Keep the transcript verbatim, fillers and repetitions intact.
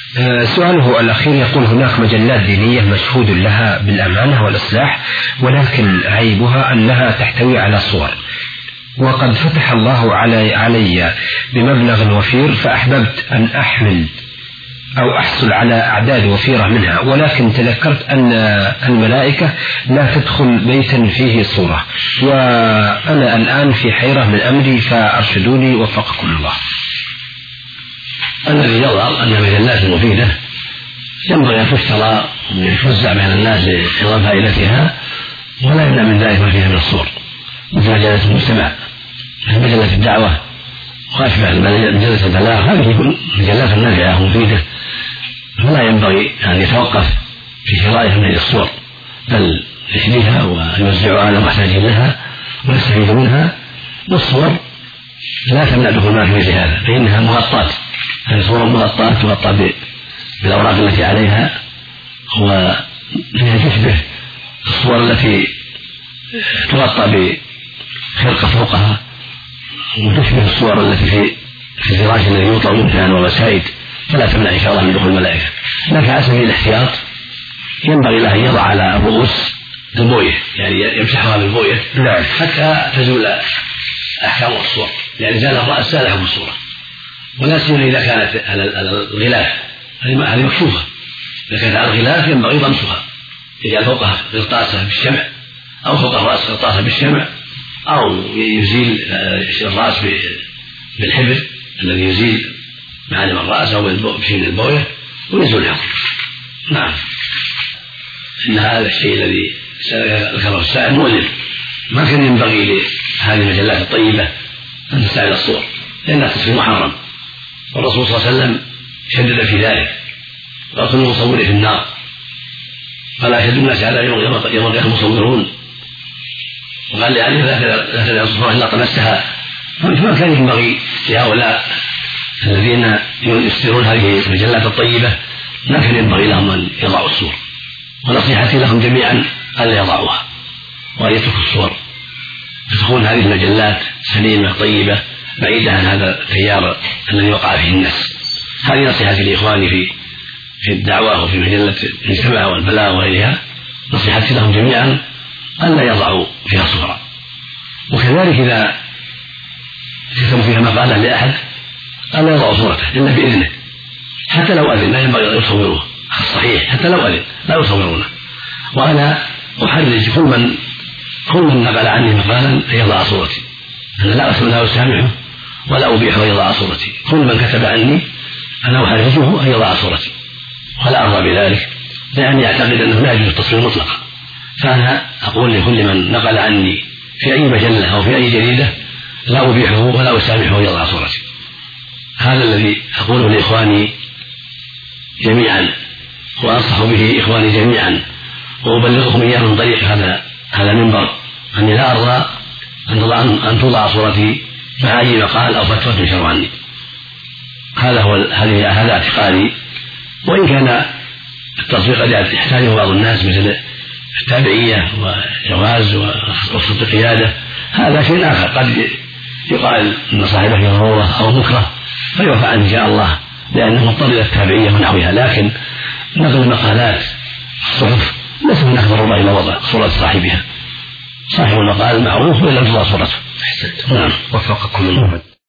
سؤاله الأخير يقول: هناك مجلات دينية مشهود لها بالأمانة والإصلاح، ولكن عيبها أنها تحتوي على صور، وقد فتح الله علي, علي بمبلغ وفير، فأحببت أن أحمل أو أحصل على أعداد وفيرة منها، ولكن تذكرت أن الملائكة لا تدخل بيتا فيه صورة، وأنا الآن في حيرة من أمري، فأرشدوني وفقكم الله. الذي يظهر أن المجلات المفيدة ينبغي أن تشترى وتوزع بين الناس لحفظ فائدتها، ولا يمنع من ذلك ما فيها من الصور، مثل مجلة المجتمع، مثل مجلة الدعوة وأشبه مجلة البلاغ. هذه مجلات نافعة ومفيدة، فلا ينبغي أن يتوقف في شرائها من الصور، بل يشريها ويوزعها على المحتاجين لها ويستفيد منها. والصور لا تمنع دخول ما في مثل هذا، فإنها مغطاة، هذه صور مغطاة تغطى بالأوراق التي عليها، وهي تشبه الصور التي تغطى بخرقة فوقها، وتشبه الصور التي في في الفراش الذي يوطى بالمكان والمساجد، فلا تمنع إن شاء الله من دخول الملائكة. لكن على سبيل الاحتياط ينبغي له أن يضع على الرؤوس البوية، يعني يمسحها بالبوية حتى تزول أحكام الصور، لأن زال الرأس زال حكم الصورة، ولا سيما إذا كانت على الغلاف، هذه مكشوفة. إذا كانت على الغلاف ينبغي ضمسها، يجعل فوقها قرطاسة بالشمع، أو فوق الرأس قرطاسة بالشمع، أو يزيل الرأس بالحبر الذي يزيل معالم الرأس، أو بشيء من البوية ويزول الحكم. نعم، إن هذا الشيء الذي ذكره السائل مؤلم، ما كان ينبغي لهذه المجلات الطيبة أن تستعمل الصور، لأنها تصير محرم، والرسول صلى الله عليه وسلم شدد في ذلك، قال: كل مصور في النار، قال: أشد الناس على يوم يوم المصورون، وقال لعلي: لا تدع الصورة إلا طمستها. فما كان ينبغي لهؤلاء الذين يصدرون هذه المجلات الطيبة، ما كان ينبغي لهم أن يضعوا الصور، ونصيحتي لهم جميعا ألا يضعوها وأن يتركوا الصور، فتكون هذه المجلات سليمة طيبة بعيدة عن هذا التيار الذي وقع فيه الناس. هذه نصيحتي لإخواني في في الدعوة وفي مجلة المجتمع والبلاغ وغيرها، نصيحتي لهم جميعا ألا يضعوا فيها صورا. وكذلك إذا كتبوا فيها مقالة لأحد ألا يضعوا صورته إلا بإذنه، حتى لو أذن لا ينبغي أن يصوروه، الصحيح حتى لو أذن لا يصورونه. وأنا أحرج كل من كل من نقل عني مقالا أن يضع صورتي، أنا لا لا أسامحه ولا أبيحه أن يضع صورتي. كل من كتب عني أنا أحرجه أن يضع صورتي، ولا أرضى بذلك، لأني أعتقد أنه لا يجوز التصوير مطلقا. فأنا أقول لكل من نقل عني في أي مجلة أو في أي جريدة لا أبيحه ولا أسامحه أن يضع صورتي. هذا الذي أقوله لإخواني جميعا، وأنصح به إخواني جميعا، وأبلغكم إياه من طريق هذا هذا المنبر، أني لا أرضى أن توضع صورتي مع أي مقال أو فتوى تنشر عني. هذا هو هذا اعتقادي. وإن كان التصوير قد يحتاجه بعض الناس مثل التابعية وجواز وسلطة القيادة، هذا شيء آخر، قد يقال أن صاحبه ضرورة أو مكره فيعفى عنه إن شاء الله، لأنه مضطر إلى التابعية ونحوها. لكن نقل المقالات الصحف ليس هناك ضرورة إلى وضع صورة صاحبها، صاحب المقال معروف وإلا تضع صورته. نعم، وفقكم الله.